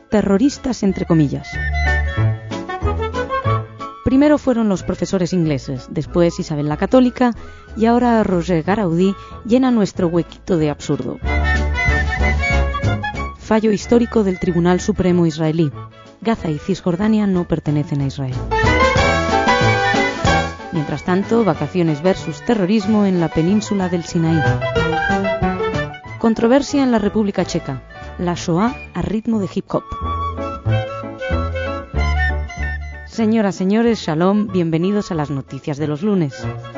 terroristas entre comillas. Primero fueron los profesores ingleses, después Isabel la Católica y ahora Roger Garaudí llena nuestro huequito de absurdo. Fallo histórico del Tribunal Supremo israelí. Gaza y Cisjordania no pertenecen a Israel. Mientras tanto, vacaciones versus terrorismo en la península del Sinaí. Controversia en la República Checa. La Shoah a ritmo de hip hop. Señoras, señores, shalom, bienvenidos a las noticias de los lunes.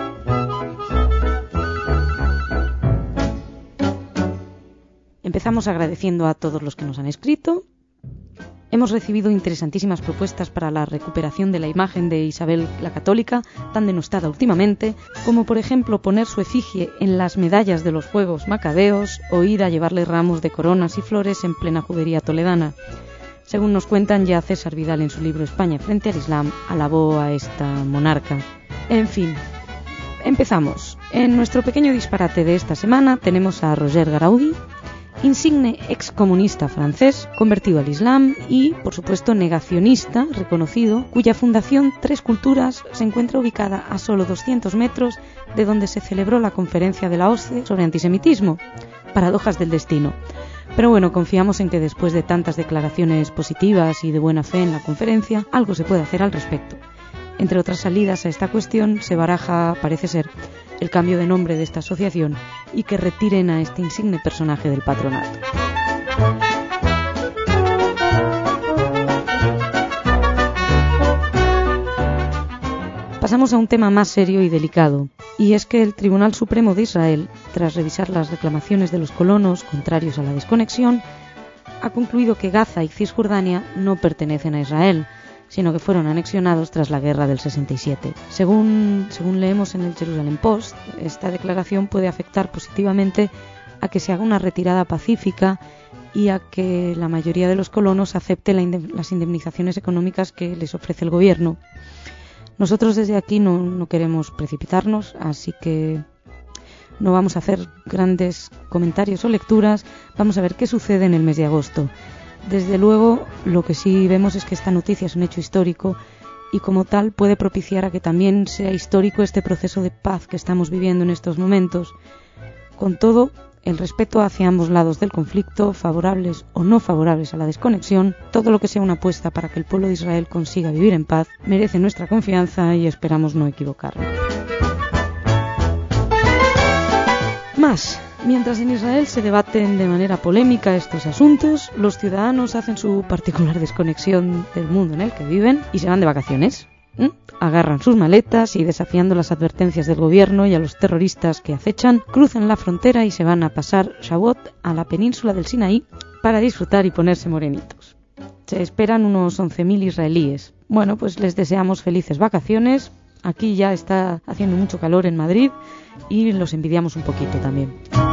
Empezamos agradeciendo a todos los que nos han escrito. Hemos recibido interesantísimas propuestas para la recuperación de la imagen de Isabel la Católica, tan denostada últimamente, como por ejemplo poner su efigie en las medallas de los Juegos Macabeos o ir a llevarle ramos de coronas y flores en plena judería toledana. Según nos cuentan, ya César Vidal en su libro España frente al Islam alabó a esta monarca. En fin, empezamos. En nuestro pequeño disparate de esta semana tenemos a Roger Garaudí, insigne excomunista francés, convertido al Islam y, por supuesto, negacionista reconocido, cuya fundación Tres Culturas se encuentra ubicada a solo 200 metros de donde se celebró la conferencia de la OSCE sobre antisemitismo. Paradojas del destino. Pero bueno, confiamos en que después de tantas declaraciones positivas y de buena fe en la conferencia, algo se puede hacer al respecto. Entre otras salidas a esta cuestión se baraja, parece ser, el cambio de nombre de esta asociación y que retiren a este insigne personaje del patronato. Pasamos a un tema más serio y delicado, y es que el Tribunal Supremo de Israel, tras revisar las reclamaciones de los colonos contrarios a la desconexión, ha concluido que Gaza y Cisjordania no pertenecen a Israel, sino que fueron anexionados tras la guerra del 67. Según leemos en el Jerusalem Post, esta declaración puede afectar positivamente a que se haga una retirada pacífica y a que la mayoría de los colonos acepte las indemnizaciones económicas que les ofrece el gobierno. Nosotros desde aquí no queremos precipitarnos, así que no vamos a hacer grandes comentarios o lecturas, vamos a ver qué sucede en el mes de agosto. Desde luego, lo que sí vemos es que esta noticia es un hecho histórico y como tal puede propiciar a que también sea histórico este proceso de paz que estamos viviendo en estos momentos. Con todo, el respeto hacia ambos lados del conflicto, favorables o no favorables a la desconexión, todo lo que sea una apuesta para que el pueblo de Israel consiga vivir en paz, merece nuestra confianza y esperamos no equivocarnos. Más. Mientras en Israel se debaten de manera polémica estos asuntos, los ciudadanos hacen su particular desconexión del mundo en el que viven y se van de vacaciones. Agarran sus maletas y, desafiando las advertencias del gobierno y a los terroristas que acechan, cruzan la frontera y se van a pasar Shavuot a la península del Sinaí para disfrutar y ponerse morenitos. Se esperan unos 11.000 israelíes. Bueno, pues les deseamos felices vacaciones. Aquí ya está haciendo mucho calor en Madrid y los envidiamos un poquito también.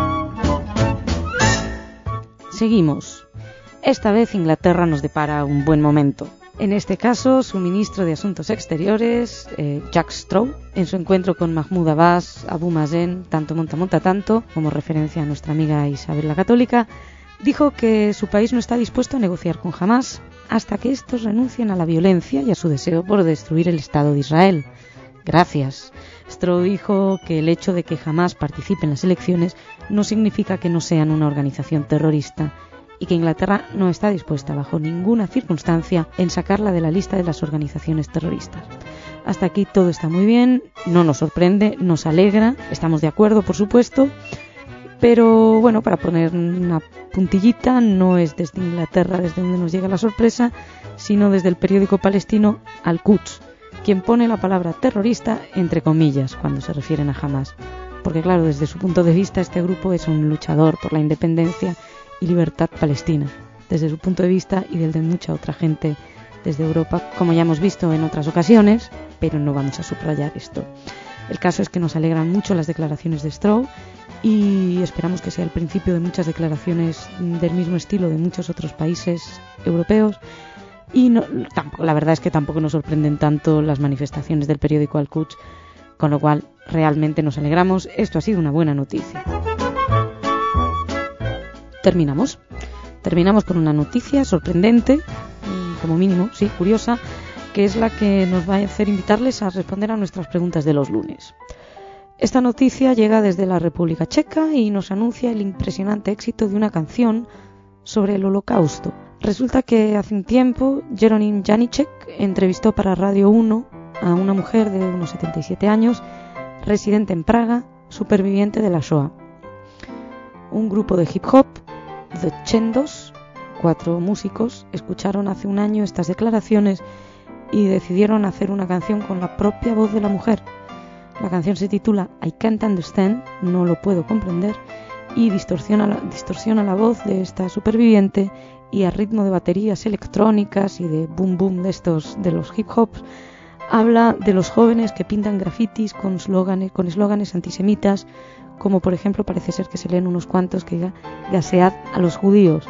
Seguimos. Esta vez Inglaterra nos depara un buen momento. En este caso, su ministro de Asuntos Exteriores, Jack Straw, en su encuentro con Mahmoud Abbas, Abu Mazen, tanto monta tanto, como referencia a nuestra amiga Isabel la Católica, dijo que su país no está dispuesto a negociar con Hamás hasta que estos renuncien a la violencia y a su deseo por destruir el Estado de Israel. Gracias. Straw dijo que el hecho de que Hamás participe en las elecciones no significa que no sean una organización terrorista y que Inglaterra no está dispuesta bajo ninguna circunstancia en sacarla de la lista de las organizaciones terroristas. Hasta aquí todo está muy bien, no nos sorprende, nos alegra, estamos de acuerdo, por supuesto, pero bueno, para poner una puntillita, no es desde Inglaterra desde donde nos llega la sorpresa, sino desde el periódico palestino Al-Quds, quien pone la palabra terrorista entre comillas cuando se refieren a Hamás, porque claro, desde su punto de vista este grupo es un luchador por la independencia y libertad palestina, desde su punto de vista y del de mucha otra gente desde Europa, como ya hemos visto en otras ocasiones, pero no vamos a subrayar esto. El caso es que nos alegran mucho las declaraciones de Straw y esperamos que sea el principio de muchas declaraciones del mismo estilo de muchos otros países europeos. Y la verdad es que tampoco nos sorprenden tanto las manifestaciones del periódico Al-Quds, con lo cual realmente nos alegramos. Esto ha sido una buena noticia. Terminamos terminamos con una noticia sorprendente, como mínimo, sí, curiosa, que es la que nos va a hacer invitarles a responder a nuestras preguntas de los lunes. Esta noticia llega desde la República Checa y nos anuncia el impresionante éxito de una canción sobre el Holocausto. Resulta que hace un tiempo Jeronim Janicek entrevistó para Radio 1 a una mujer de unos 77 años, residente en Praga, superviviente de la Shoah. Un grupo de hip hop, The Chendos, 4 músicos, escucharon hace un año estas declaraciones y decidieron hacer una canción con la propia voz de la mujer. La canción se titula I Can't Understand, no lo puedo comprender, y distorsiona la voz de esta superviviente, y a ritmo de baterías electrónicas y de boom boom de los hip hops, habla de los jóvenes que pintan grafitis con eslóganes antisemitas, como por ejemplo parece ser que se leen unos cuantos que diga gasead a los judíos.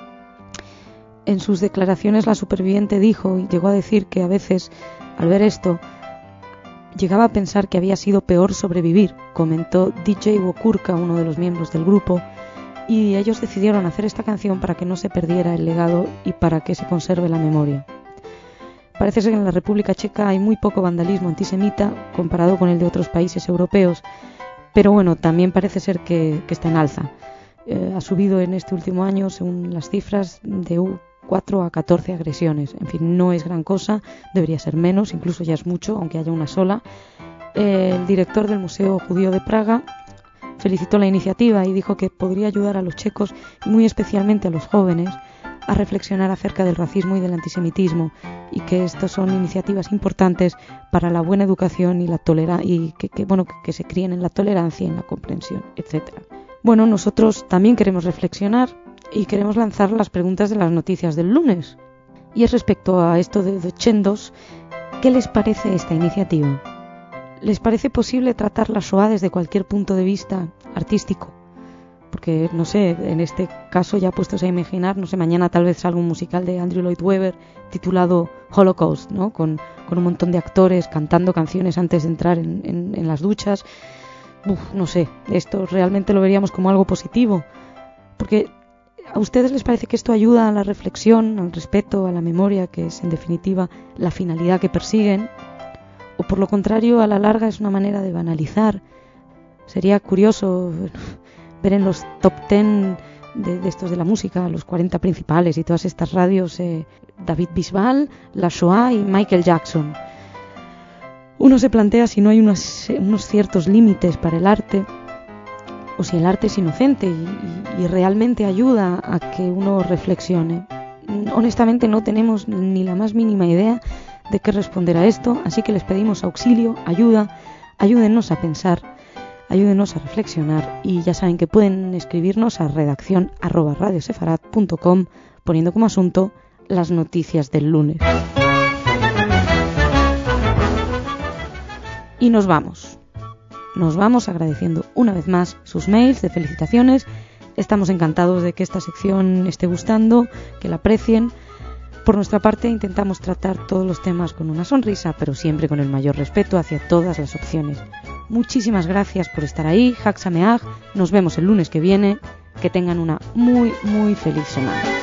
En sus declaraciones la superviviente dijo y llegó a decir que a veces, al ver esto, llegaba a pensar que había sido peor sobrevivir, comentó DJ Wokurka, uno de los miembros del grupo, y ellos decidieron hacer esta canción para que no se perdiera el legado y para que se conserve la memoria. Parece ser que en la República Checa hay muy poco vandalismo antisemita comparado con el de otros países europeos, pero bueno, también parece ser que está en alza. Ha subido en este último año, según las cifras, de 4 a 14 agresiones. En fin, no es gran cosa, debería ser menos, incluso ya es mucho, aunque haya una sola. El director del Museo Judío de Praga felicitó la iniciativa y dijo que podría ayudar a los checos y muy especialmente a los jóvenes a reflexionar acerca del racismo y del antisemitismo, y que estas son iniciativas importantes para la buena educación y la y que se críen en la tolerancia y en la comprensión, etc. Bueno, nosotros también queremos reflexionar y queremos lanzar las preguntas de las noticias del lunes. Y es respecto a esto de The Chendos, ¿qué les parece esta iniciativa? ¿Les parece posible tratar la Shoah desde cualquier punto de vista artístico? Porque, no sé, en este caso ya puestos a imaginar, no sé, mañana tal vez salga un musical de Andrew Lloyd Webber titulado Holocaust, ¿no? Con un montón de actores cantando canciones antes de entrar en las duchas. No sé, esto realmente lo veríamos como algo positivo. Porque ¿a ustedes les parece que esto ayuda a la reflexión, al respeto, a la memoria, que es en definitiva la finalidad que persiguen? ¿O por lo contrario, a la larga es una manera de banalizar? Sería curioso ver en los top 10 de estos de la música, los 40 principales y todas estas radios, David Bisbal, la Shoah y Michael Jackson. Uno se plantea si no hay unos ciertos límites para el arte, o si el arte es inocente y realmente ayuda a que uno reflexione. Honestamente no tenemos ni la más mínima idea de qué responder a esto, así que les pedimos auxilio, ayuda, ayúdennos a pensar, ayúdennos a reflexionar, y ya saben que pueden escribirnos a redacción@radiosefarad.com poniendo como asunto las noticias del lunes. Y nos vamos agradeciendo una vez más sus mails de felicitaciones. Estamos encantados de que esta sección esté gustando, que la aprecien. Por nuestra parte intentamos tratar todos los temas con una sonrisa, pero siempre con el mayor respeto hacia todas las opciones. Muchísimas gracias por estar ahí, Hag Sameach, nos vemos el lunes que viene, que tengan una muy muy feliz semana.